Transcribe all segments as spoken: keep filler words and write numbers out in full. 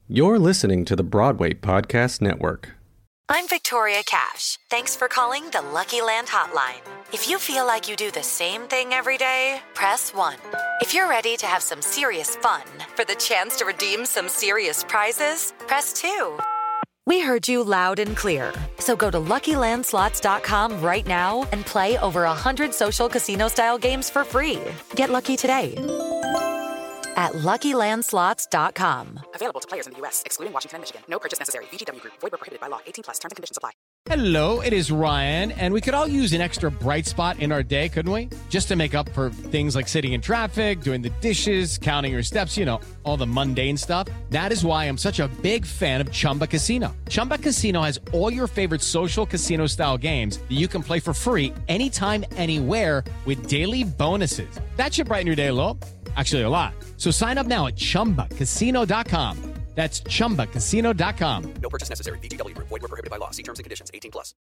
You're listening to the Broadway Podcast Network. I'm Victoria Cash. Thanks for calling the Lucky Land Hotline. If you feel like you do the same thing every day, press one. If you're ready to have some serious fun for the chance to redeem some serious prizes, press two. We heard you loud and clear. So go to Lucky Land Slots dot com right now and play over one hundred social casino-style games for free. Get lucky today at Lucky Land Slots dot com. Available to players in the U S, excluding Washington and Michigan. No purchase necessary. V G W Group. Void where prohibited by law. eighteen plus. Terms and conditions apply. Hello, it is Ryan, and we could all use an extra bright spot in our day, couldn't we? Just to make up for things like sitting in traffic, doing the dishes, counting your steps, you know, all the mundane stuff. That is why I'm such a big fan of Chumba Casino. Chumba Casino has all your favorite social casino-style games that you can play for free anytime, anywhere with daily bonuses. That should brighten your day a little. Actually, a lot. So sign up now at chumba casino dot com. That's chumba casino dot com. No purchase necessary. V G W Group. Void where prohibited by law. See terms and conditions. eighteen plus.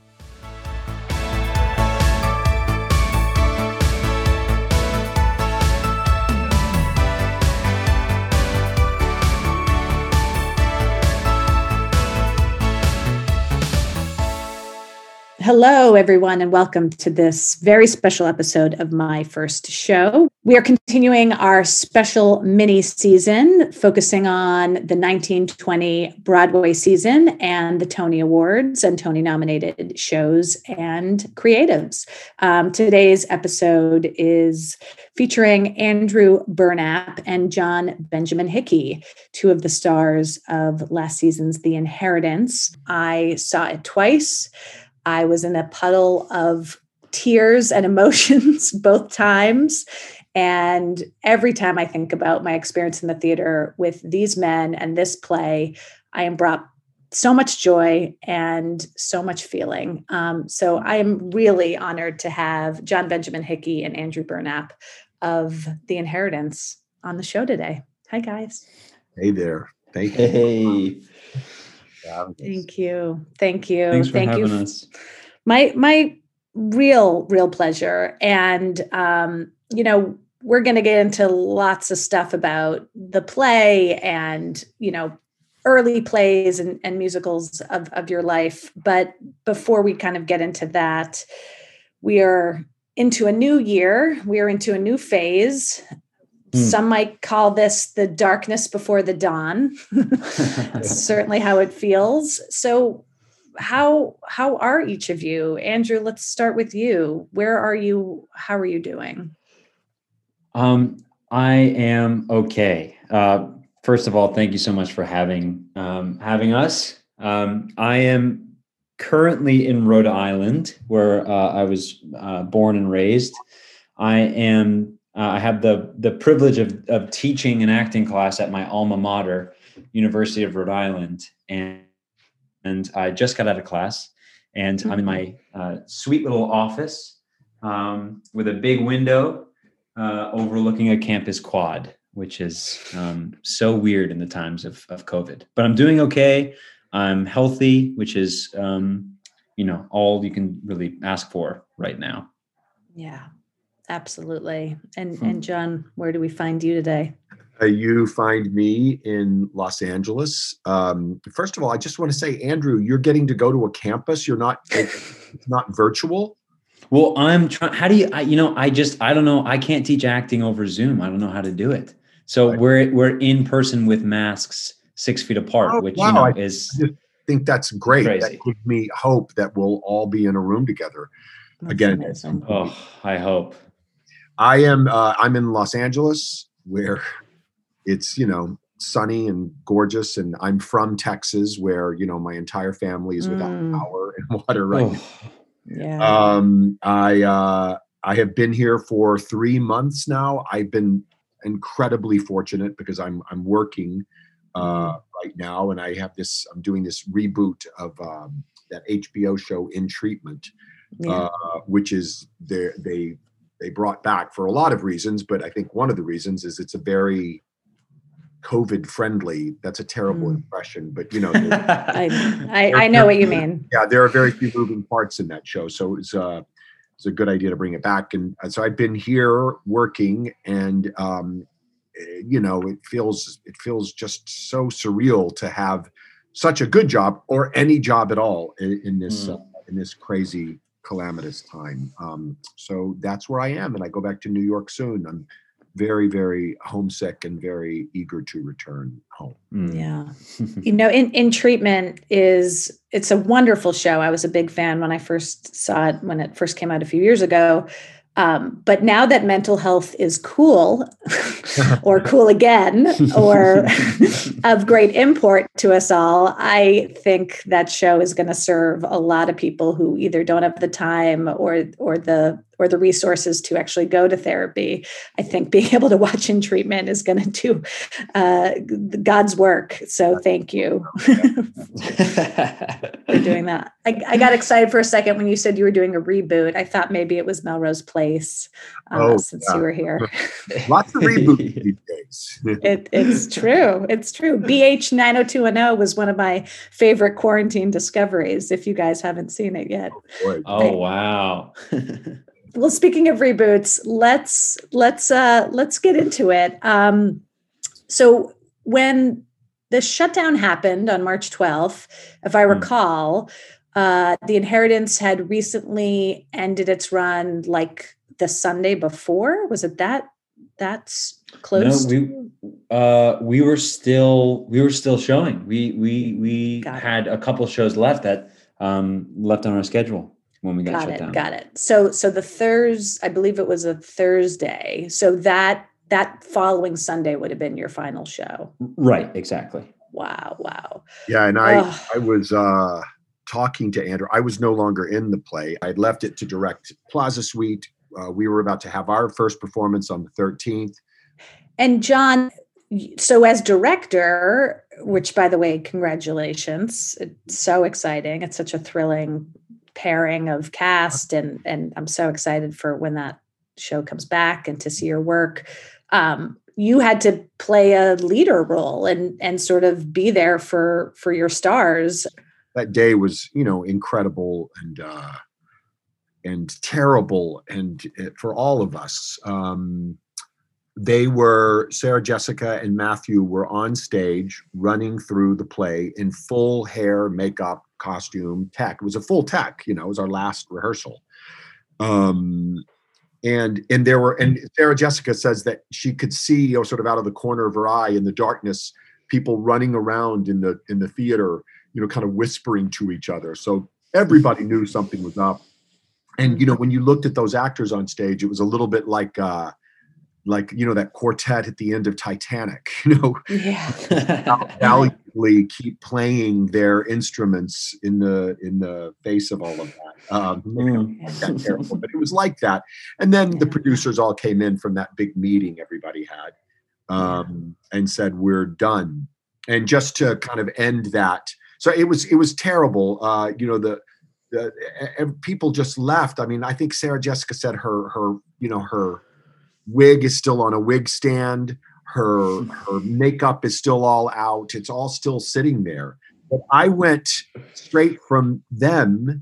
Hello, everyone, and welcome to this very special episode of My First Show. We are continuing our special mini season focusing on the nineteen twenty Broadway season and the Tony Awards and Tony nominated shows and creatives. Um, today's episode is featuring Andrew Burnap and John Benjamin Hickey, two of the stars of last season's The Inheritance. I saw it twice. I was in a puddle of tears and emotions both times. And every time I think about my experience in the theater with these men and this play, I am brought so much joy and so much feeling. Um, so I am really honored to have John Benjamin Hickey and Andrew Burnap of The Inheritance on the show today. Hi, guys. Hey there. Thank you. Hey. Thank you. Thank you. Thanks for Thank having you. us. My my real, real pleasure. And um, you know, we're gonna get into lots of stuff about the play and, you know, early plays and, and musicals of, of your life. But before we kind of get into that, we are into a new year. We are into a new phase. Some might call this the darkness before the dawn. Certainly how it feels. So how how are each of you? Andrew, let's start with you. Where are you? How are you doing? Um, I am okay. Uh, first of all, thank you so much for having um, having us. Um, I am currently in Rhode Island, where uh, I was uh, born and raised. I am Uh, I have the the privilege of of teaching an acting class at my alma mater, University of Rhode Island, and and I just got out of class, and mm-hmm. I'm in my uh, sweet little office um, with a big window uh, overlooking a campus quad, which is um, so weird in the times of of COVID. But I'm doing okay. I'm healthy, which is um, you know all you can really ask for right now. Yeah. Absolutely. And Hmm. and John, where do we find you today? Uh, you find me in Los Angeles. Um, first of all, I just want to say, Andrew, you're getting to go to a campus. You're not, it's not virtual. Well, I'm trying. How do you? I, you know, I just I don't know. I can't teach acting over Zoom. I don't know how to do it. So Right. we're we're in person with masks six feet apart, Oh, which wow. you know I is. just think that's great. Crazy. That gives me hope that we'll all be in a room together That's again. amazing. Oh, I hope. I am. Uh, I'm in Los Angeles, where it's you know sunny and gorgeous, and I'm from Texas, where you know my entire family is without Mm. power and water right Oh, now. Yeah. Um, I uh, I have been here for three months now. I've been incredibly fortunate because I'm I'm working uh, right now, and I have this. I'm doing this reboot of um, that H B O show In Treatment, yeah. uh, which is they they they brought back for a lot of reasons, but I think one of the reasons is it's a very COVID friendly. That's a terrible Mm. impression, but you know, I, I I know what you mean. yeah, there are very few moving parts in that show, so it's uh it's a good idea to bring it back. And uh, so I've been here working, and um, you know, it feels it feels just so surreal to have such a good job or any job at all in, in this mm. uh, in this crazy calamitous time. Um, so that's where I am, and I go back to New York soon. I'm very, very homesick and very eager to return home. Mm. Yeah. You know, in, in Treatment is, it's a wonderful show. I was a big fan when I first saw it, when it first came out a few years ago. Um, but now that mental health is cool or cool again, or of great import to us all, I think that show is going to serve a lot of people who either don't have the time or or the or the resources to actually go to therapy. I think being able to watch In Treatment is going to do uh, God's work. So thank you for doing that. I, I got excited for a second when you said you were doing a reboot. I thought maybe it was Melrose Place uh, oh, since yeah. you were here. Lots of reboots these days. it, it's true. It's true. B H nine oh two one oh was one of my favorite quarantine discoveries, if you guys haven't seen it yet. Oh, oh wow. Well, speaking of reboots, let's let's uh, let's get into it. Um, so when the shutdown happened on March twelfth, if I recall, uh, The Inheritance had recently ended its run like the Sunday before. Was it that that's close? No, we uh, we were still we were still showing. We we we Got had it. a couple shows left that um, left on our schedule when we got, got shut it, down. Got it. So, so the Thursday, I believe it was a Thursday. So that, that following Sunday would have been your final show. Right. Exactly. Wow. Wow. Yeah. And I, Ugh. I was uh, talking to Andrew. I was no longer in the play. I'd left it to direct Plaza Suite. Uh, we were about to have our first performance on the thirteenth. And John, so as director, which by the way, congratulations. It's so exciting. It's such a thrilling pairing of cast, and and I'm so excited for when that show comes back and to see your work. Um, you had to play a leader role and and sort of be there for for your stars. That day was, you know, incredible and uh, and terrible, and for all of us. Um, they were Sarah Jessica and Matthew were on stage running through the play in full hair, makeup, costume, tech. It was a full tech, you know, it was our last rehearsal. Um, and, and there were, and Sarah Jessica says that she could see, you know, sort of out of the corner of her eye in the darkness, people running around in the, in the theater, you know, kind of whispering to each other. So everybody knew something was up. And, you know, when you looked at those actors on stage, it was a little bit like, uh, like, you know, that quartet at the end of Titanic, you know, yeah. valiantly keep playing their instruments in the in the face of all of that. Um, mm. that terrible, but it was like that. And then yeah. the producers all came in from that big meeting everybody had um, yeah. and said, we're done. And just to kind of end that. So it was, it was terrible. Uh, you know, the, the uh, people just left. I mean, I think Sarah Jessica said her, her, you know, her, wig is still on a wig stand. Her her makeup is still all out. It's all still sitting there. But I went straight from them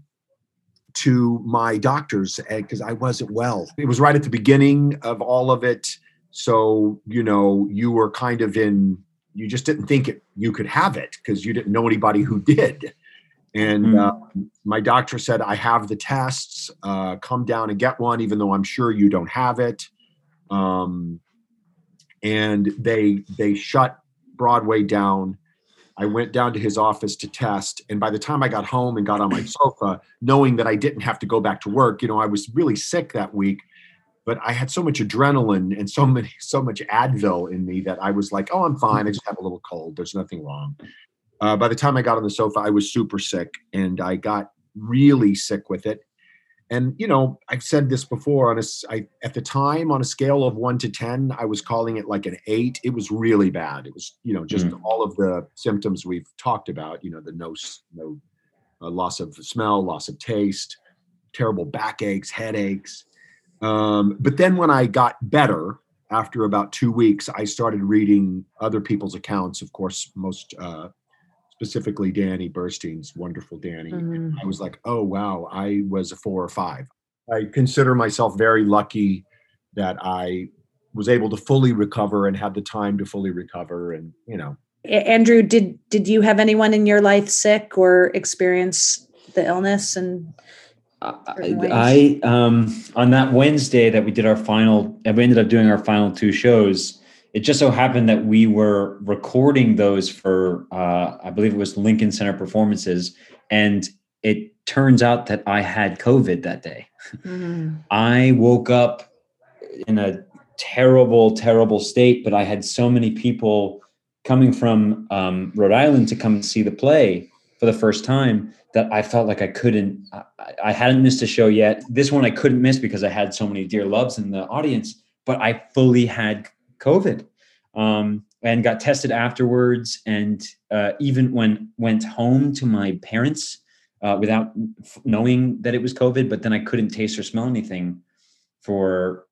to my doctor's because I wasn't well. It was right at the beginning of all of it. So, you know, you were kind of in, you just didn't think it, you could have it because you didn't know anybody who did. And mm. uh, my doctor said, I have the tests. Uh, come down and get one, even though I'm sure you don't have it. Um, and they, they shut Broadway down. I went down to his office to test. And by the time I got home and got on my sofa, knowing that I didn't have to go back to work, you know, I was really sick that week, but I had so much adrenaline and so many, so much Advil in me that I was like, oh, I'm fine. I just have a little cold. There's nothing wrong. Uh, by the time I got on the sofa, I was super sick and I got really sick with it. And, you know, I've said this before on a, I, at the time on a scale of one to ten, I was calling it like an eight. It was really bad. It was, you know, just mm. all of the symptoms we've talked about, you know, the no, no uh, loss of smell, loss of taste, terrible backaches, headaches. Um, but then when I got better after about two weeks, I started reading other people's accounts, of course, most uh specifically Danny Burstein's wonderful Danny. Mm-hmm. I was like, oh, wow, I was a four or five. I consider myself very lucky that I was able to fully recover and had the time to fully recover. And, you know, Andrew, did, did you have anyone in your life sick or experience the illness? And I, I um, on that Wednesday that we did our final, and we ended up doing our final two shows, it just so happened that we were recording those for, uh, I believe it was Lincoln Center Performances. And it turns out that I had COVID that day. Mm-hmm. I woke up in a terrible, terrible state, but I had so many people coming from um, Rhode Island to come and see the play for the first time that I felt like I couldn't, I, I hadn't missed a show yet. This one I couldn't miss because I had so many dear loves in the audience, but I fully had COVID um, and got tested afterwards. And uh, even when went home to my parents uh, without knowing that it was COVID, but then I couldn't taste or smell anything for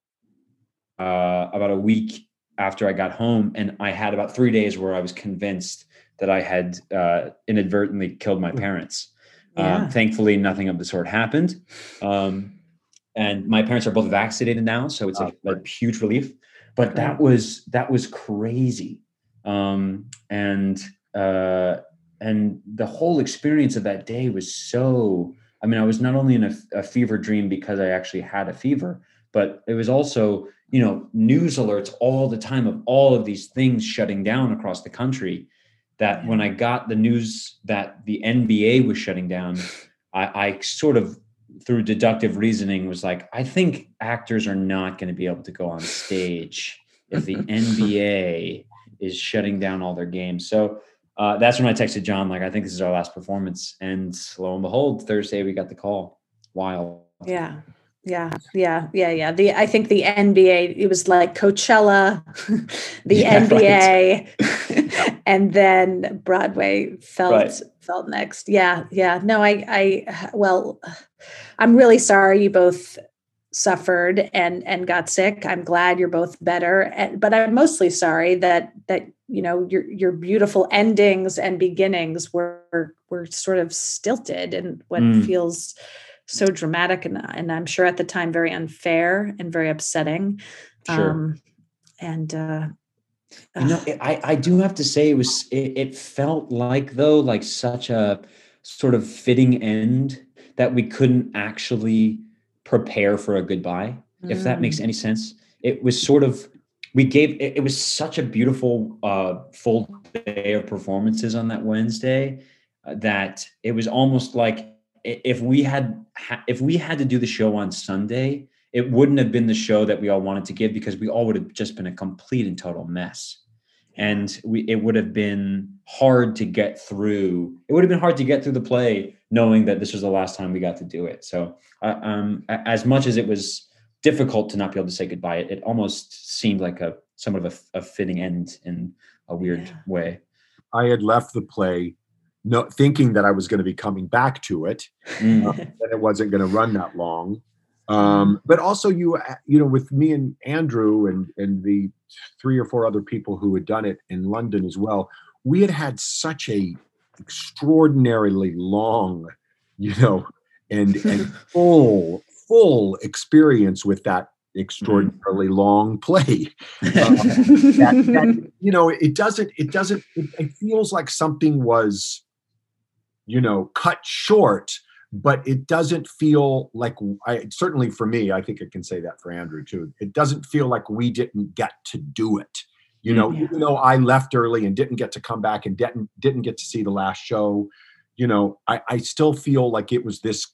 uh, about a week after I got home. And I had about three days where I was convinced that I had uh, inadvertently killed my parents. Yeah. Um, thankfully, nothing of the sort happened. Um, and my parents are both vaccinated now, so it's a, a huge relief. But that was that was crazy, um, and uh, and the whole experience of that day was so. I mean, I was not only in a, a fever dream because I actually had a fever, but it was also, you know, news alerts all the time of all of these things shutting down across the country. That when I got the news that the N B A was shutting down, I, I sort of, through deductive reasoning, was like, I think actors are not going to be able to go on stage if the N B A is shutting down all their games. So uh, that's when I texted John, like, I think this is our last performance. And lo and behold, Thursday we got the call. Wild. Yeah. Yeah, yeah, yeah, yeah. The I think the N B A, it was like Coachella, the yeah, N B A, right. And then Broadway felt right. felt next. Yeah, yeah. No, I, I, well, I'm really sorry you both suffered and and got sick. I'm glad you're both better, and, but I'm mostly sorry that that you know your your beautiful endings and beginnings were were sort of stilted in what mm. feels so dramatic and, and I'm sure at the time very unfair and very upsetting. Sure. Um, and uh, you know, I, I do have to say it was it, it felt like though like such a sort of fitting end that we couldn't actually prepare for a goodbye, mm. if that makes any sense. It was sort of we gave it, it was such a beautiful uh, full day of performances on that Wednesday uh, that it was almost like. If we had if we had to do the show on Sunday, it wouldn't have been the show that we all wanted to give because we all would have just been a complete and total mess. And we it would have been hard to get through. It would have been hard to get through the play knowing that this was the last time we got to do it. So uh, um, as much as it was difficult to not be able to say goodbye, it, it almost seemed like a somewhat of a, a fitting end in a weird yeah. way. I had left the play No, thinking that I was going to be coming back to it, mm. uh, that it wasn't going to run that long. Um, but also, you you know, with me and Andrew and and the three or four other people who had done it in London as well, we had had such a extraordinarily long, you know, and and full full experience with that extraordinarily mm. long play. Uh, that, that, you know, it doesn't it doesn't it, it feels like something was, you know, cut short, but it doesn't feel like I certainly for me, I think I can say that for Andrew too. It doesn't feel like we didn't get to do it. You know, yeah. even though I left early and didn't get to come back and didn't didn't get to see the last show, you know, I, I still feel like it was this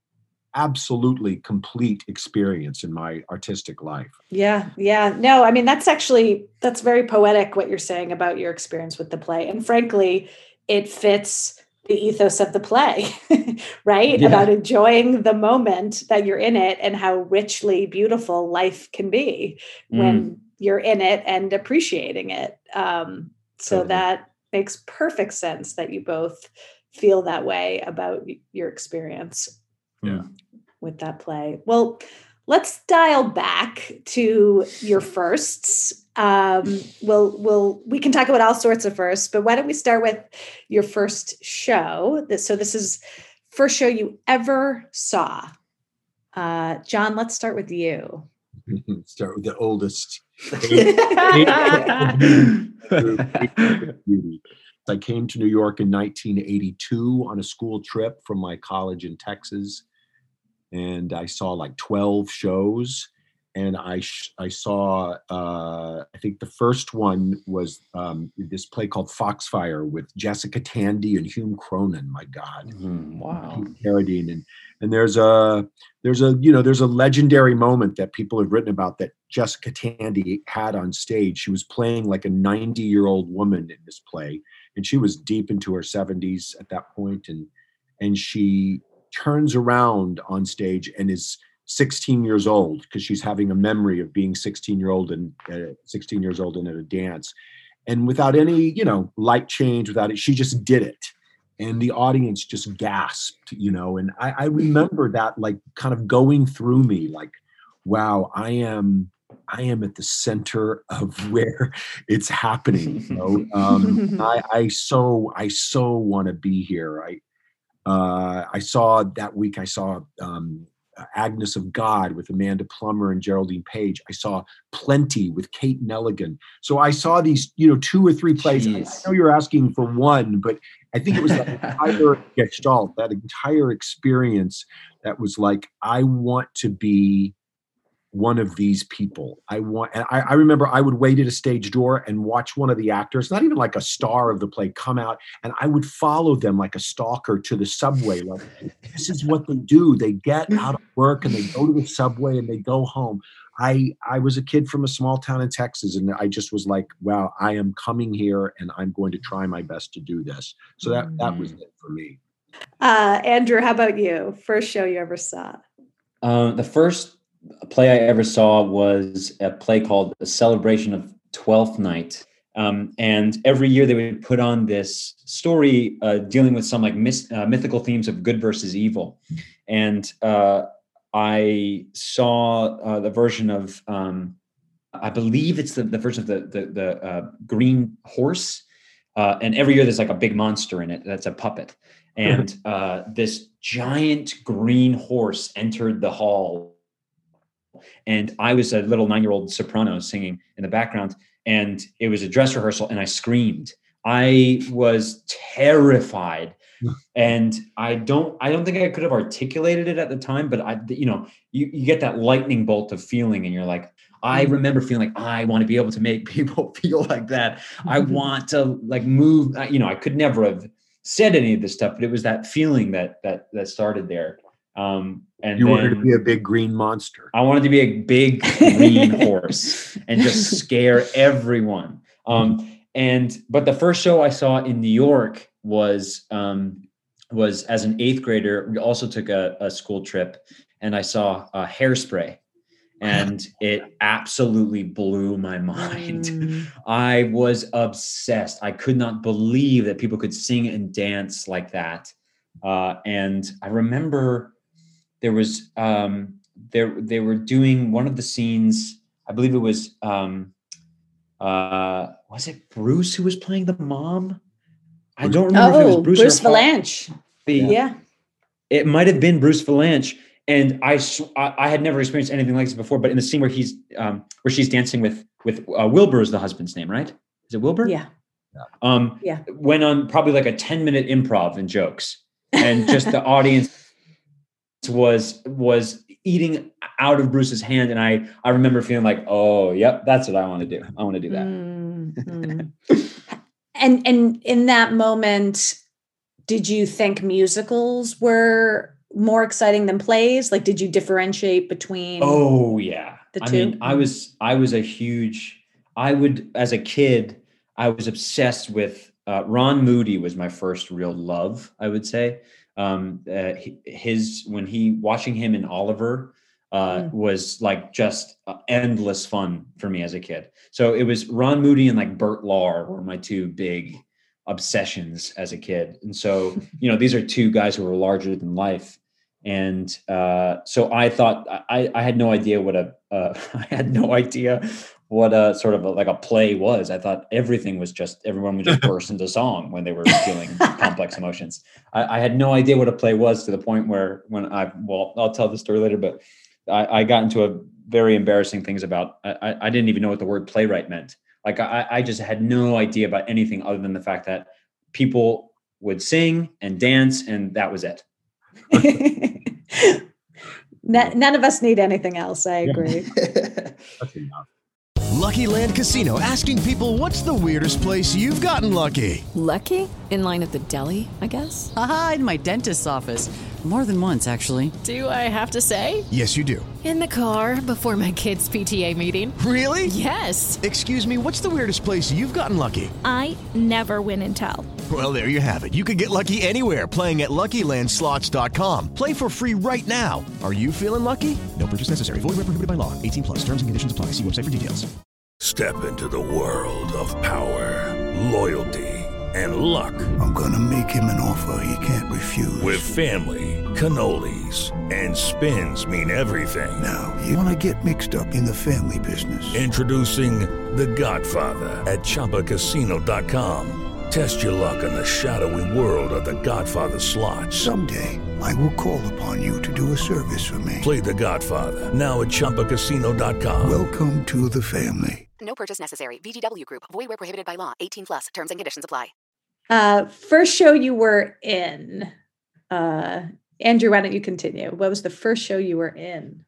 absolutely complete experience in my artistic life. Yeah. Yeah. No, I mean, that's actually, that's very poetic what you're saying about your experience with the play. And frankly, it fits the ethos of the play, right? Yeah. About enjoying the moment that you're in it and how richly beautiful life can be mm. when you're in it and appreciating it. Um, so totally. That makes perfect sense that you both feel that way about your experience yeah. with that play. Well, let's dial back to your firsts. Um, we'll, we'll, we can talk about all sorts of firsts, but why don't we start with your first show? This, so this is first show you ever saw. Uh, John, let's start with you. So the oldest. I came to New York in nineteen eighty-two on a school trip from my college in Texas, and I saw like twelve shows. And I sh- I saw uh, I think the first one was um, this play called Foxfire with Jessica Tandy and Hume Cronin. My God, Mm, wow. Carradine, and and there's a there's a you know there's a legendary moment that people have written about that Jessica Tandy had on stage. She was playing like a ninety year old woman in this play, and she was deep into her seventies at that point, and and she turns around on stage and is sixteen years old because she's having a memory of being sixteen year old and uh, sixteen years old and at a dance, and without any you know light change, without it, she just did it, and the audience just gasped, you know. And I, I remember that like kind of going through me, like, wow, I am I am at the center of where it's happening. You know? um, I, I so I so want to be here. I uh, I saw that week. I saw. Um, Agnes of God with Amanda Plummer and Geraldine Page. I saw Plenty with Kate Nelligan. So I saw these, you know, two or three plays. I know you're asking for one, but I think it was that entire gestalt, that entire experience that was like, I want to be one of these people. I want, and I, I remember I would wait at a stage door and watch one of the actors, not even like a star of the play, come out, and I would follow them like a stalker to the subway. Like, this is what they do. They get out of work and they go to the subway and they go home. I, I was a kid from a small town in Texas, and I just was like, wow, I am coming here and I'm going to try my best to do this. So that, that was it for me. Uh, Andrew, how about you? First show you ever saw? Um, the first play I ever saw was a play called A Celebration of Twelfth Night. Um, and every year they would put on this story uh, dealing with some like mis- uh, mythical themes of good versus evil. And uh, I saw uh, the version of, um, I believe it's the, the version of the, the, the uh, Green Horse. Uh, and every year there's like a big monster in it that's a puppet. And uh, this giant green horse entered the hall. And I was a little nine-year-old soprano singing in the background, and it was a dress rehearsal, and I screamed. I was terrified, and I don't, I don't think I could have articulated it at the time, but I, you know, you, you get that lightning bolt of feeling, and you're like, I remember feeling like I want to be able to make people feel like that. I want to like move, you know, I could never have said any of this stuff, but it was that feeling that, that, that started there. Um, and you then, wanted to be a big green monster. I wanted to be a big green horse and just scare everyone. Um, and, but the first show I saw in New York was, um, was as an eighth grader. We also took a, a school trip, and I saw uh, Hairspray, and it absolutely blew my mind. Mm. I was obsessed. I could not believe that people could sing and dance like that. Uh, and I remember there was, um, there, they were doing one of the scenes, I believe it was, um, uh, was it Bruce who was playing the mom? I don't remember oh, if it was Bruce, Bruce or Valanche. The, yeah. It might've been Bruce Valanche. And I, I had never experienced anything like this before, but in the scene where he's, um, where she's dancing with, with uh, Wilbur is the husband's name, right? Is it Wilbur? Yeah. Um, yeah. Went on probably like a ten minute improv and jokes. And just the audience was was eating out of Bruce's hand, and I I remember feeling like, oh, yep, that's what I want to do. I want to do that. Mm-hmm. and and in that moment, did you think musicals were more exciting than plays? Like, did you differentiate between? Oh yeah, the I two? mean, I was I was a huge. I would as a kid, I was obsessed with. Uh, Ron Moody was my first real love, I would say. Um, uh, his when he watching him in Oliver uh, mm. was like just uh, endless fun for me as a kid. So it was Ron Moody and like Burt Lahr were my two big obsessions as a kid. And so, you know, these are two guys who were larger than life. And uh, so I thought I, I had no idea what a uh, I had no idea. what a sort of a, like a play was. I thought everything was just, everyone would just burst into song when they were feeling complex emotions. I, I had no idea what a play was, to the point where when I, well, I'll tell the story later, but I, I got into a very embarrassing things about, I, I didn't even know what the word playwright meant. Like I, I just had no idea about anything other than the fact that people would sing and dance, and that was it. None, none of us need anything else. I agree. That's enough. Lucky Land Casino, asking people, what's the weirdest place you've gotten lucky? Lucky? In line at the deli, I guess? Aha, in my dentist's office. More than once, actually. Do I have to say? Yes, you do. In the car before my kids' P T A meeting. Really? Yes. Excuse me, what's the weirdest place you've gotten lucky? I never win and tell. Well, there you have it. You can get lucky anywhere, playing at Lucky Land Slots dot com. Play for free right now. Are you feeling lucky? No purchase necessary. Void where prohibited by law. eighteen plus. Terms and conditions apply. See website for details. Step into the world of power, loyalty, and luck. I'm gonna make him an offer he can't refuse. With family, cannolis, and spins mean everything. Now, you wanna get mixed up in the family business. Introducing The Godfather at Chumba Casino dot com. Test your luck in the shadowy world of The Godfather slot. Someday, I will call upon you to do a service for me. Play The Godfather, now at Chumba Casino dot com. Welcome to the family. No purchase necessary. V G W Group. Void where prohibited by law. eighteen plus. Terms and conditions apply. Uh, first show you were in. Uh, Andrew, why don't you continue? What was the first show you were in?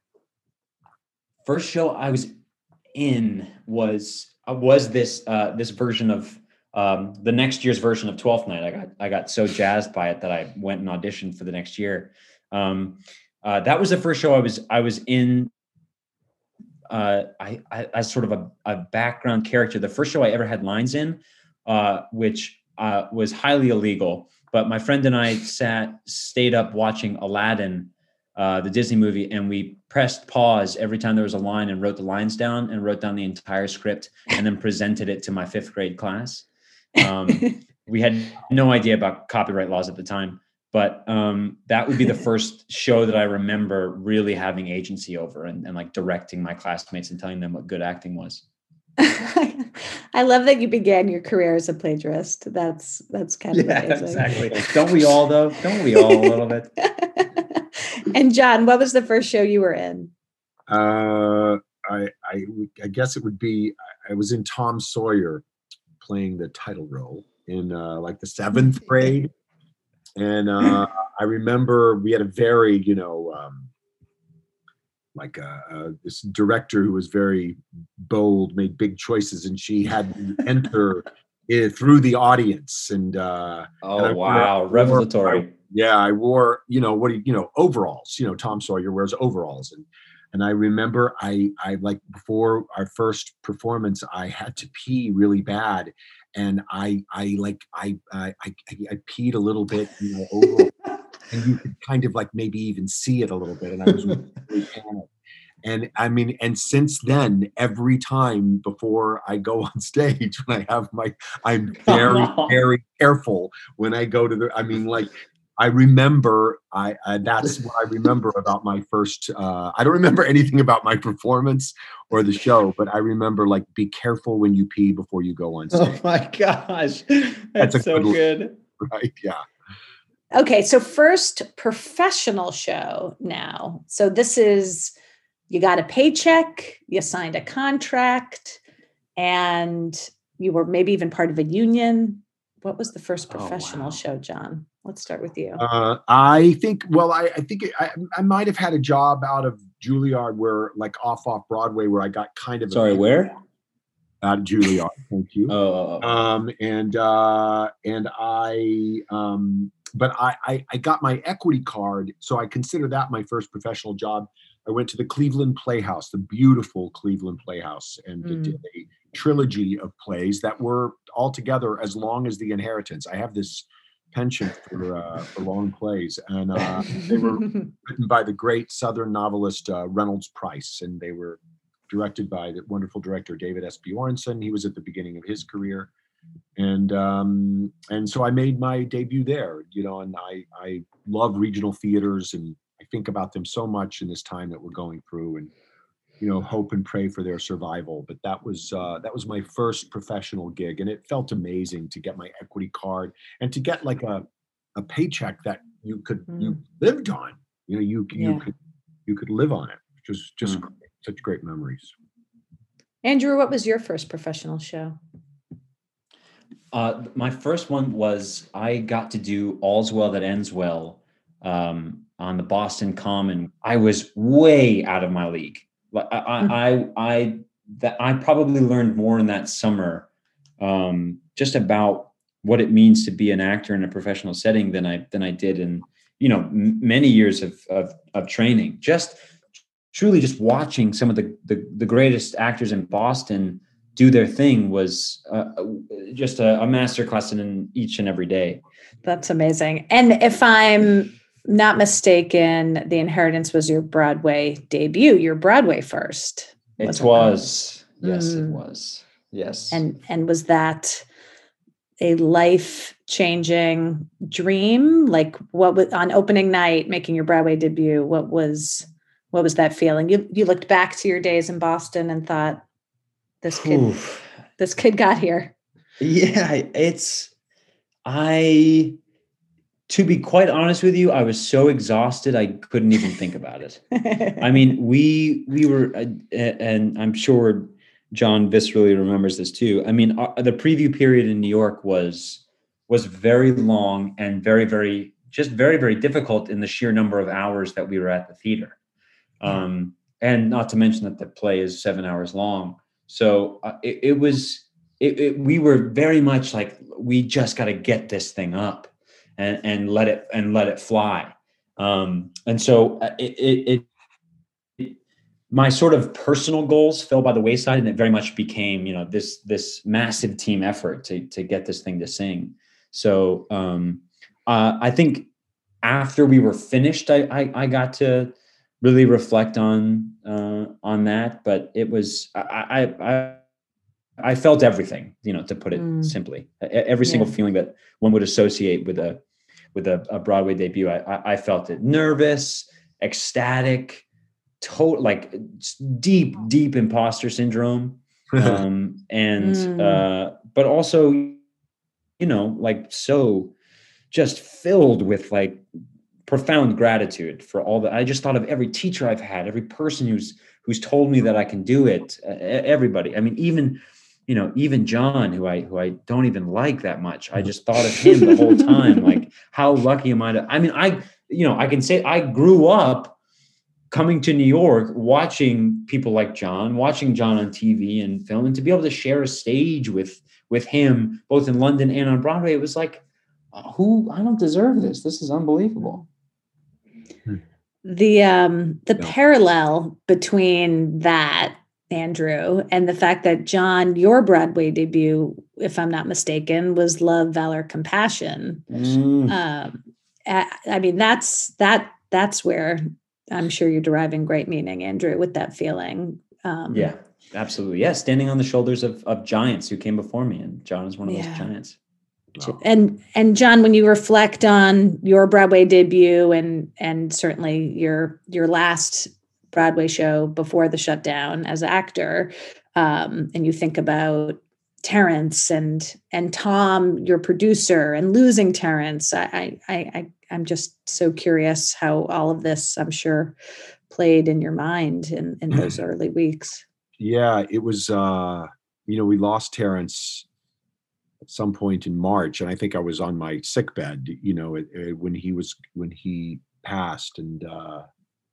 First show I was in was uh, was this uh, this version of um, the next year's version of Twelfth Night. I got I got so jazzed by it that I went and auditioned for the next year. Um, uh, that was the first show I was I was in. Uh, I, I as sort of a, a background character. The first show I ever had lines in, uh, which uh, was highly illegal. But my friend and I sat, stayed up watching Aladdin, uh, the Disney movie, and we pressed pause every time there was a line and wrote the lines down and wrote down the entire script and then presented it to my fifth grade class. Um, we had no idea about copyright laws at the time, but um, that would be the first show that I remember really having agency over and, and like directing my classmates and telling them what good acting was. I love that you began your career as a plagiarist. That's that's kind of yeah, amazing. Exactly. Don't we all though? Don't we all a little bit? And John, what was the first show you were in? Uh, I, I I guess it would be I was in Tom Sawyer, playing the title role in uh, like the seventh grade, and uh, I remember we had a very you know. Um, like uh, uh, this director who was very bold, made big choices, and she had to enter it through the audience. And uh, oh and wow, wore, revelatory! I, yeah, I wore you know what do you, you know overalls. You know Tom Sawyer wears overalls, and and I remember I I like before our first performance, I had to pee really bad, and I I like I I I, I peed a little bit, you know, overall. And you could kind of like maybe even see it a little bit. And I was really panicked. And I mean, and since then, every time before I go on stage, when I have my, I'm very, very careful when I go to the, I mean, like, I remember, I, I that's what I remember about my first, uh, I don't remember anything about my performance or the show, but I remember like, be careful when you pee before you go on stage. Oh my gosh. That's, that's so good. good. Right. Yeah. Okay, so first professional show now. So this is, you got a paycheck, you signed a contract, and you were maybe even part of a union. What was the first professional oh, wow. show, John? Let's start with you. Uh, I think, well, I, I think it, I, I might have had a job out of Juilliard where, like off off Broadway, where I got kind of. Sorry, a, where? Out of Juilliard. Thank you. Oh. Um, and uh, and I. Um, But I, I, I got my equity card, so I consider that my first professional job. I went to the Cleveland Playhouse, the beautiful Cleveland Playhouse, and mm. did a trilogy of plays that were all together as long as The Inheritance. I have this penchant for, uh, for long plays, and uh, they were written by the great Southern novelist uh, Reynolds Price, and they were directed by the wonderful director David S. Bjornson. He was at the beginning of his career. And um, and so I made my debut there, you know, and I, I love regional theaters, and I think about them so much in this time that we're going through, and, you know, hope and pray for their survival. But that was uh, that was my first professional gig, and it felt amazing to get my equity card and to get like a, a paycheck that you could mm. you lived on, you know, you you yeah. could you could live on it, which was just mm. great. such great memories. Andrew, what was your first professional show? Uh, my first one was I got to do All's Well That Ends Well um, on the Boston Common. I was way out of my league. I, I, I, I, that I probably learned more in that summer, um, just about what it means to be an actor in a professional setting than I than I did in you know m- many years of, of of training. Just truly, just watching some of the the, the greatest actors in Boston do their thing was uh, just a, a masterclass in each and every day. That's amazing. And if I'm not mistaken, The Inheritance was your Broadway debut, your Broadway first. It was. It? Yes, mm. it was. Yes. And and was that a life-changing dream? Like what was on opening night, making your Broadway debut, what was what was that feeling? You you looked back to your days in Boston and thought, this kid, Oof. this kid got here. Yeah, it's, I, to be quite honest with you, I was so exhausted, I couldn't even think about it. I mean, we, we were, uh, and I'm sure John viscerally remembers this too. I mean, uh, the preview period in New York was, was very long and very, very, just very, very difficult in the sheer number of hours that we were at the theater. Um, and not to mention that the play is seven hours long. So uh, it, it was, it, it, we were very much like, we just got to get this thing up and, and let it, and let it fly. Um, and so it, it, it, my sort of personal goals fell by the wayside, and it very much became, you know, this, this massive team effort to, to get this thing to sing. So um, uh, I think after we were finished, I, I, I got to really reflect on uh, on that, but it was I, I I I felt everything, you know, to put it mm. simply. Every single yeah. feeling that one would associate with a with a, a Broadway debut, I, I felt it. Nervous, ecstatic, total like deep deep imposter syndrome, um, and mm. uh, but also, you know, like so just filled with like profound gratitude for all that. I just thought of every teacher I've had, every person who's who's told me that I can do it. Uh, everybody. I mean, even you know, even John, who I who I don't even like that much. I just thought of him the whole time. Like, how lucky am I to? I mean, I you know, I can say I grew up coming to New York, watching people like John, watching John on T V and film, and to be able to share a stage with with him, both in London and on Broadway, it was like, who? I don't deserve this. This is unbelievable. The um the yeah. parallel between that, Andrew, and the fact that John, your Broadway debut, if I'm not mistaken, was Love, Valor, Compassion. Mm. Um, I, I mean, that's that that's where I'm sure you're deriving great meaning, Andrew, with that feeling. Um, yeah, absolutely. Yeah, standing on the shoulders of of giants who came before me, and John is one of yeah. those giants. Wow. And and John, when you reflect on your Broadway debut and and certainly your your last Broadway show before the shutdown as an actor, um, and you think about Terrence and and Tom, your producer, and losing Terrence, I I, I I'm just so curious how all of this, I'm sure, played in your mind in, in those early weeks. Yeah, it was. Uh, you know, we lost Terrence at some point in March, and I think I was on my sick bed, you know, it, it, when he was when he passed, and uh,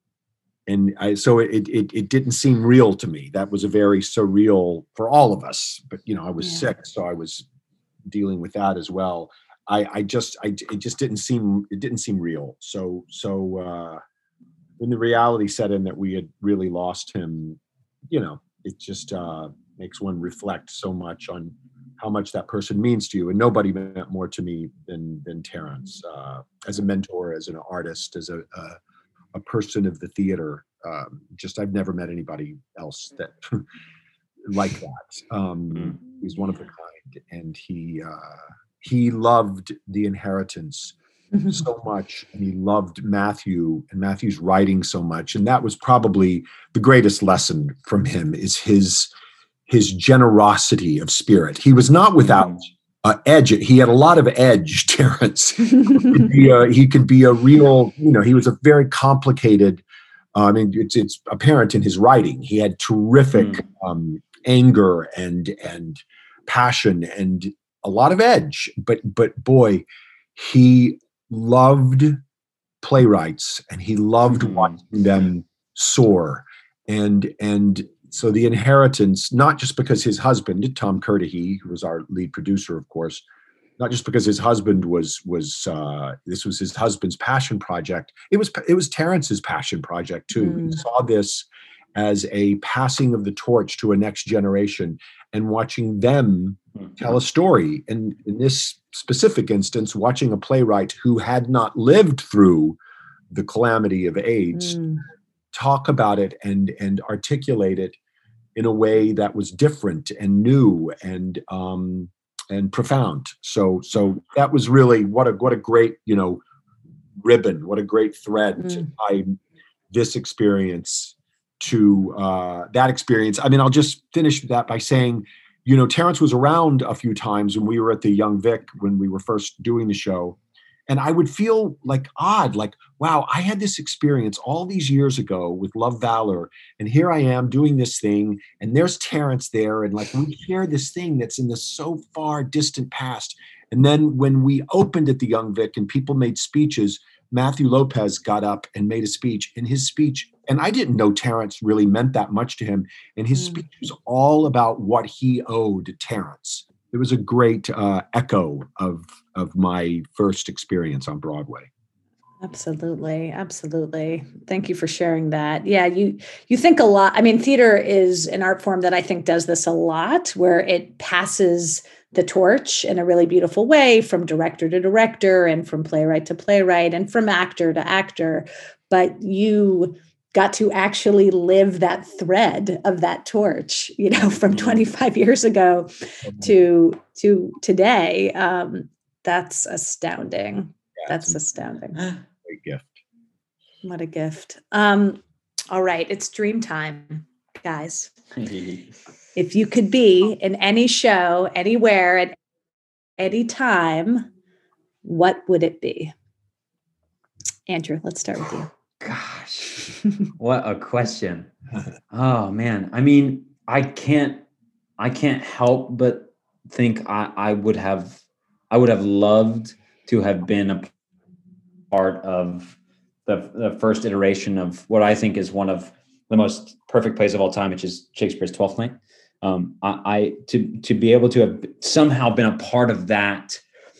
and I so it, it it didn't seem real to me. That was a very surreal for all of us. But you know, I was yeah. sick, so I was dealing with that as well. I I just I it just didn't seem it didn't seem real. So so uh, when the reality set in that we had really lost him, you know, it just uh, makes one reflect so much on how much that person means to you. And nobody meant more to me than than Terrence, uh, as a mentor, as an artist, as a a, a person of the theater. Um, just I've never met anybody else that like that. Um, mm. He's one of a kind, and he uh, he loved The Inheritance mm-hmm. so much, and he loved Matthew and Matthew's writing so much, and that was probably the greatest lesson from him, is his. his generosity of spirit. He was not without uh, edge. He had a lot of edge, Terrence. he, could be a, he could be a real, you know, he was a very complicated Uh, I mean, it's it's apparent in his writing. He had terrific mm. um, anger and and passion and a lot of edge. But but boy, he loved playwrights and he loved mm. watching them soar. And and so the inheritance, not just because his husband, Tom Curtihy, who was our lead producer, of course, not just because his husband was was uh, this was his husband's passion project. It was it was Terence's passion project too. Mm. He saw this as a passing of the torch to a next generation and watching them mm. tell a story. And in this specific instance, watching a playwright who had not lived through the calamity of AIDS mm. talk about it and and articulate it in a way that was different and new and um, and profound. So so that was really what a what a great, you know, ribbon, what a great thread mm. to tie this experience to uh, that experience. I mean, I'll just finish that by saying, you know, Terence was around a few times when we were at the Young Vic when we were first doing the show. And I would feel like odd, like, wow, I had this experience all these years ago with Love, Valor. And here I am doing this thing. And there's Terence there. And like, we share this thing that's in the so far distant past. And then when we opened at the Young Vic and people made speeches, Matthew Lopez got up and made a speech. And his speech, and I didn't know Terence really meant that much to him. And his mm. speech was all about what he owed Terence. It was a great uh, echo of of my first experience on Broadway. Absolutely, absolutely. Thank you for sharing that. Yeah, you you think a lot. I mean, theater is an art form that I think does this a lot, where it passes the torch in a really beautiful way from director to director and from playwright to playwright and from actor to actor. But you got to actually live that thread of that torch, you know, from twenty-five years ago to to today. Um, that's astounding. Yeah, that's astounding. Great gift. What a gift. Um, all right, it's dream time, guys. If you could be in any show, anywhere, at any time, what would it be? Andrew, let's start with you. Gosh, what a question. Oh man. I mean, I can't, I can't help but think I, I would have, I would have loved to have been a part of the, the first iteration of what I think is one of the most perfect plays of all time, which is Shakespeare's Twelfth Night. Um, I, I to, to be able to have somehow been a part of that,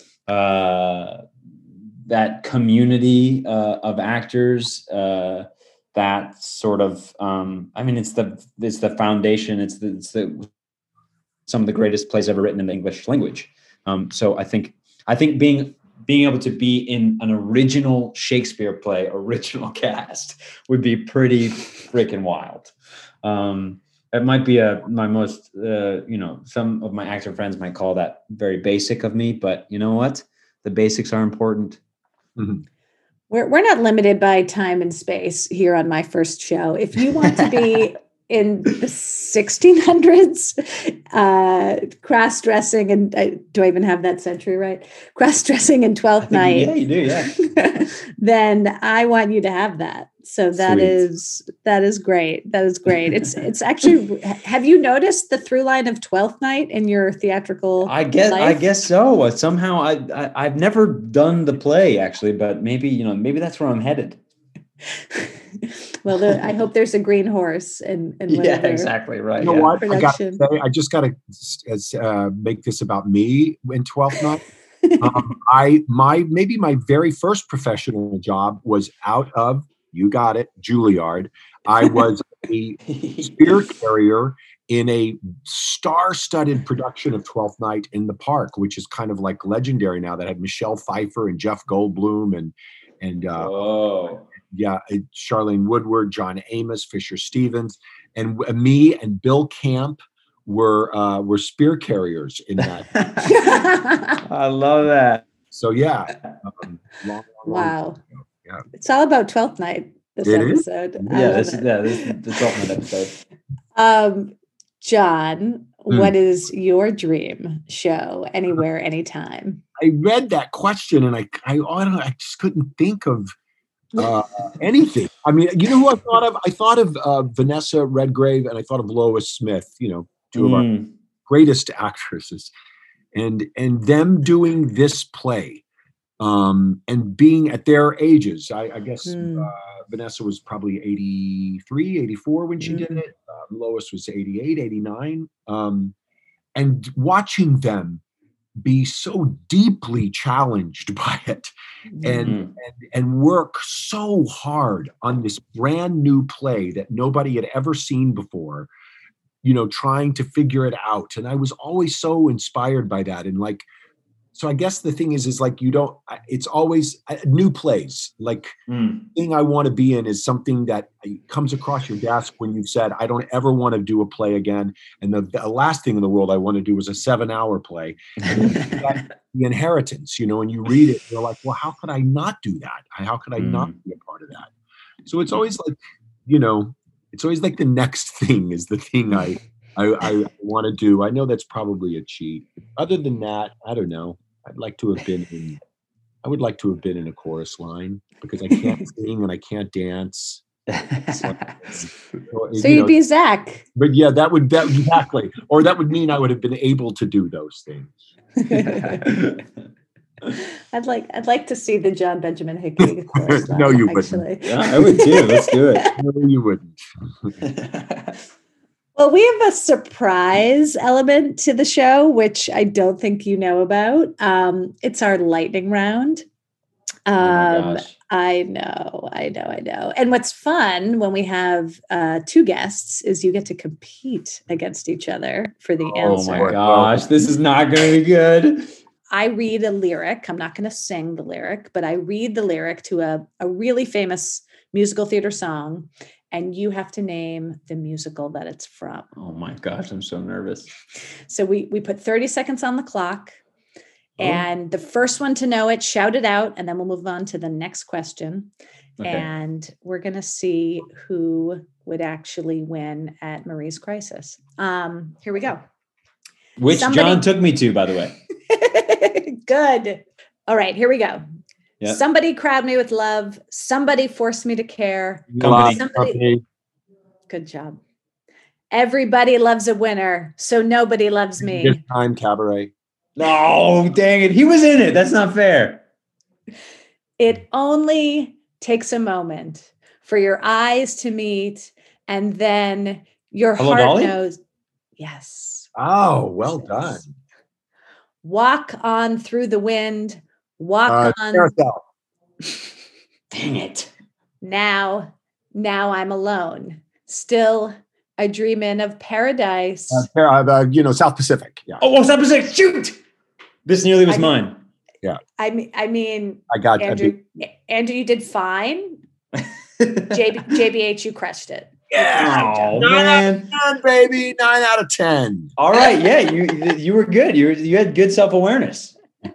uh, that community uh, of actors, uh, that sort of, um, I mean, it's the it's the foundation. It's the, it's the some of the greatest plays ever written in the English language. Um, so I think I think being being able to be in an original Shakespeare play, original cast, would be pretty freaking wild. Um, it might be a my most, uh, you know, some of my actor friends might call that very basic of me, but you know what? The basics are important. Mm-hmm. We're we're not limited by time and space here on My First Show. If you want to be in the sixteen hundreds, uh, cross-dressing, and uh, do I even have that century right? Cross-dressing and Twelfth Night. Yeah, you do, yeah. Then I want you to have that. So that Sweet. is that is great. That is great. It's it's actually. Have you noticed the through line of Twelfth Night in your theatrical? I guess life? I guess so. Somehow I, I I've never done the play actually, but maybe you know maybe that's where I'm headed. Well, there, I hope there's a green horse and yeah, exactly right. You know yeah. what? I, got to say, I just got to uh, make this about me in Twelfth Night. um, I my maybe my very first professional job was out of. You got it, Juilliard. I was a spear carrier in a star-studded production of Twelfth Night in the Park, which is kind of like legendary now. That had Michelle Pfeiffer and Jeff Goldblum and and uh, oh. yeah, Charlene Woodward, John Amos, Fisher Stevens, and me and Bill Camp were uh, were spear carriers in that. I love that. So yeah, um, long, long, wow. Long yeah. It's all about Twelfth Night. This it episode. Is? Yeah, this is yeah, this is the Twelfth Night episode. Um, John, mm. what is your dream show? Anywhere, anytime. I read that question and I I I, don't know, I just couldn't think of uh, anything. I mean, you know who I thought of? I thought of uh, Vanessa Redgrave, and I thought of Lois Smith. You know, two of Mm. our greatest actresses, and and them doing this play, um, and being at their ages. I, I guess Mm. uh, Vanessa was probably eighty-three, eighty-four when she did Mm. it. Um, Lois was eighty-eight, eighty-nine, um, and watching them be so deeply challenged by it and, Mm. and and work so hard on this brand new play that nobody had ever seen before, you know, trying to figure it out. And I was always so inspired by that. And like, so I guess the thing is, is like, you don't, it's always uh, new plays. Like Mm. the thing I want to be in is something that comes across your desk when you've said, I don't ever want to do a play again. And the, the last thing in the world I want to do is a seven hour play. And that, the Inheritance, you know, and you read it, you're like, well, how could I not do that? How could I Mm. not be a part of that? So it's always like, you know, it's always like the next thing is the thing I, I, I want to do. I know that's probably a cheat. Other than that, I don't know. I'd like to have been in, I would like to have been in a chorus line because I can't sing and I can't dance. So, So you'd know, be Zach. but yeah, that would, that exactly, or that would mean I would have been able to do those things. I'd like I'd like to see the John Benjamin Hickey chorus line, No, you actually. wouldn't. Yeah, I would too. Let's do it. No, you wouldn't. Well, we have a surprise element to the show, which I don't think you know about. Um, it's our lightning round. Oh my Um, gosh. I know, I know, I know. And what's fun when we have uh, two guests is you get to compete against each other for the Oh answer. my gosh, this is not going to be good. I read a lyric. I'm not going to sing the lyric, but I read the lyric to a, a really famous musical theater song, and you have to name the musical that it's from. Oh my gosh, I'm so nervous. So we we put thirty seconds on the clock, Oh. and the first one to know it, shout it out, and then we'll move on to the next question. Okay. And we're going to see who would actually win at Marie's Crisis. Um, here we go. Which Somebody- John took me to, by the way. Good. All right, here we go. Yep. Somebody crowd me with love. Somebody force me to care. Company. Somebody. Good job. Everybody loves a winner, so nobody loves This me. time, Cabaret. No, dang it. He was in it. That's not fair. It only takes a moment for your eyes to meet, and then your Hello, heart Dolly? knows. Yes. Oh, well done. Walk on through the wind. Walk Uh, on. Carousel. Dang it. Now, now I'm alone. Still, I dream in of paradise. Uh, Car- uh, you know, South Pacific. Yeah. Oh, what's up? Is Shoot. This nearly was I- mine. I mean, I mean, I got I Andrew. did- Andrew, you did fine. J B, J B H, you crushed it. Yeah. Oh, Nine man. out of ten, baby. Nine out of ten. All right. Yeah, you you were good. You were, you had good self-awareness.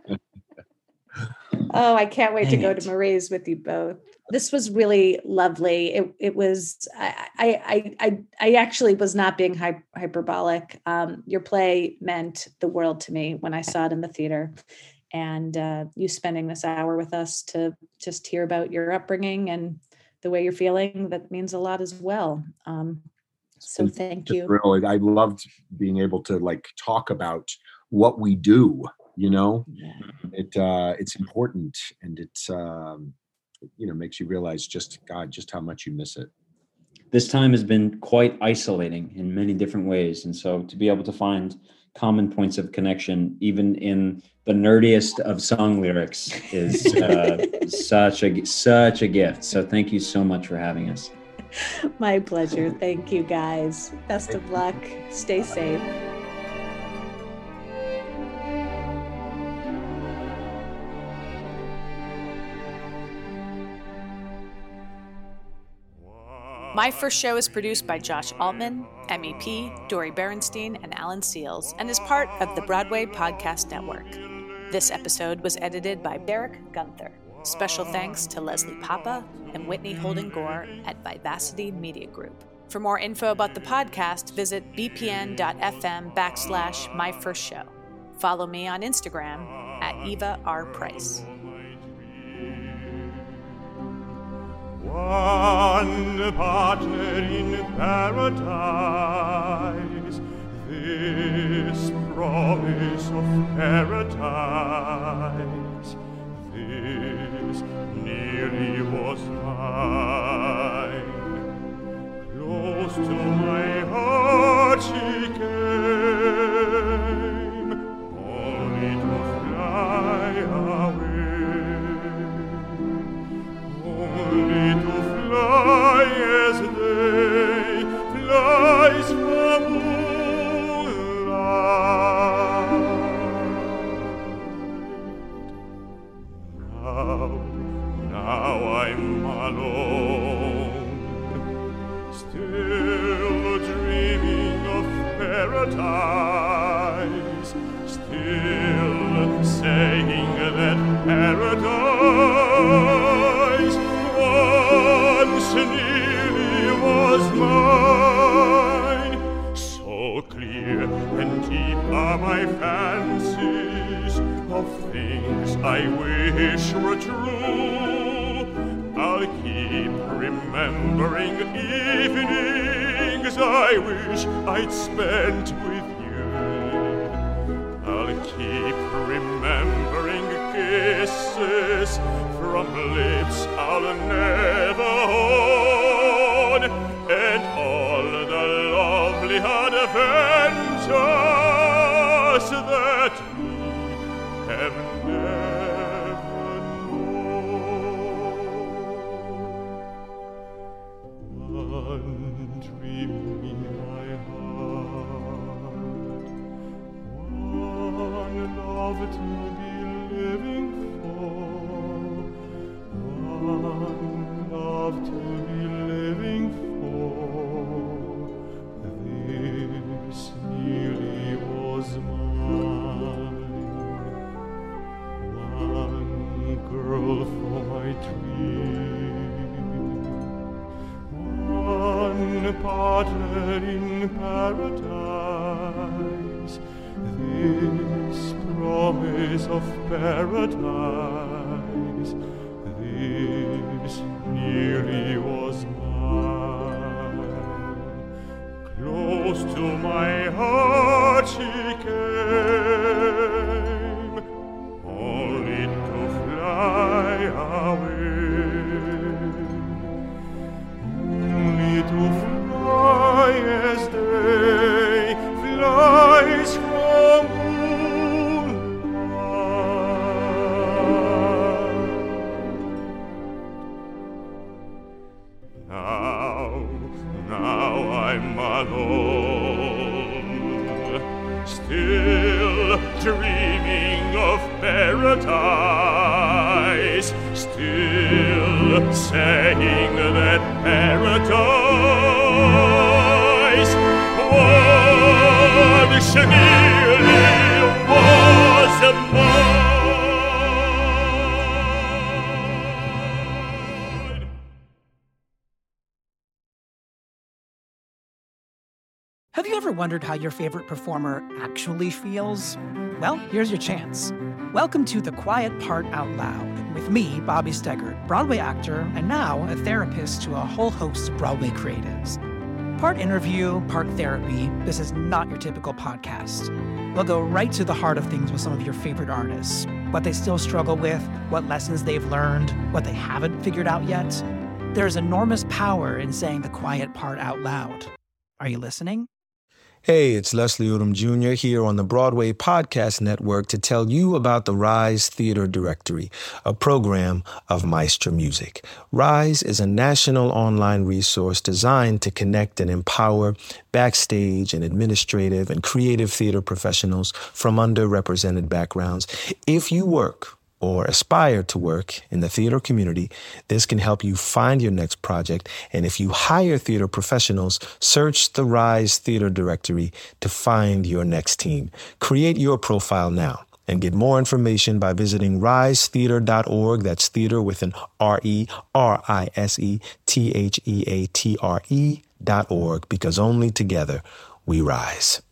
Oh, I can't wait to Dang go it. to Marie's with you both. This was really lovely. It it was. I I I I, I actually was not being hy- hyperbolic. Um, your play meant the world to me when I saw it in the theater, and uh, you spending this hour with us to just hear about your upbringing and the way you're feeling, that means a lot as well. Um, so thank Just you. Really, I loved being able to like talk about what we do. You know, Yeah. it uh, it's important, and it's um, you know makes you realize just God, just how much you miss it. This time has been quite isolating in many different ways. And so to be able to find common points of connection, even in the nerdiest of song lyrics, is uh, such a such a gift. So thank you so much for having us. My pleasure. Thank you, guys. Best of luck. Stay safe. My First Show is produced by Josh Altman, M E P, Dory Berenstein, and Alan Seals, and is part of the Broadway Podcast Network. This episode was edited by Derek Gunther. Special thanks to Leslie Papa and Whitney Holden Gore at Vivacity Media Group. For more info about the podcast, visit bpn.fm backslash my first show. Follow me on Instagram at Eva R. Price. partner in paradise. This promise of paradise, this nearly was mine. Close to my heart she came, only to fly away, only to fly as they flies from moonlight. Now, now I'm alone, still dreaming of paradise, still saying that paradise once nearly was mine. So clear and deep are my fancies of things I wish were true. I'll keep remembering evenings I wish I'd spent with you. I'll keep remembering kisses from lips I'll never hold, and all the lovely adventures that we have never known. One dream in my heart, one love to be living for, one love to be living for. This nearly was mine. One girl for my dream, one partner in paradise. This promise of paradise, this nearly was mine. Close to my heart she came, only to fly away, only to fly as day flies from moonlight. Now, now I'm alone, still dreaming of paradise, still saying that paradise once nearly was mine. Have you ever wondered how your favorite performer actually feels? Well, here's your chance. Welcome to The Quiet Part Out Loud with me, Bobby Steggert, Broadway actor and now a therapist to a whole host of Broadway creatives. Part interview, part therapy, this is not your typical podcast. We'll go right to the heart of things with some of your favorite artists, what they still struggle with, what lessons they've learned, what they haven't figured out yet. There's enormous power in saying the quiet part out loud. Are you listening? Hey, it's Leslie Odom Junior here on the Broadway Podcast Network to tell you about the Rise Theater Directory, a program of Maestro Music. Rise is a national online resource designed to connect and empower backstage and administrative and creative theater professionals from underrepresented backgrounds. If you work or aspire to work in the theater community, this can help you find your next project. And if you hire theater professionals, search the Rise Theater Directory to find your next team. Create your profile now and get more information by visiting rise theater dot org. That's theater with an R E R I S E T H E A T R E dot org, because only together we rise.